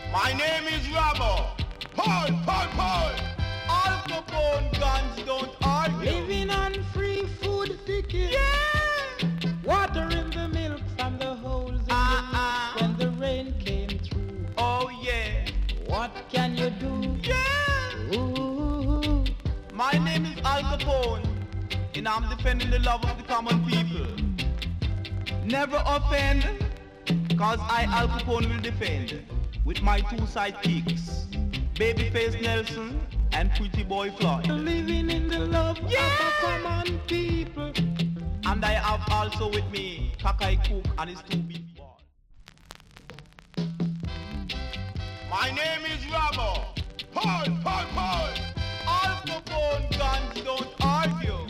My name is Robbo. Paul. Al Capone guns don't argue. Living on free food ticket. Yeah. Water in the milk from the holes in the roof when the rain came through. Oh yeah. What can you do? Yeah. Ooh. My name is Al Capone, and I'm defending the love of the common people. Never offend, cause I, Al Capone, will defend with my two sidekicks, Babyface Nelson and Pretty Boy Floyd. Living in the love of the common people. And I have also with me Kakai Cook and his two beef balls. My name is Robbo. Paul. Al Capone guns don't argue.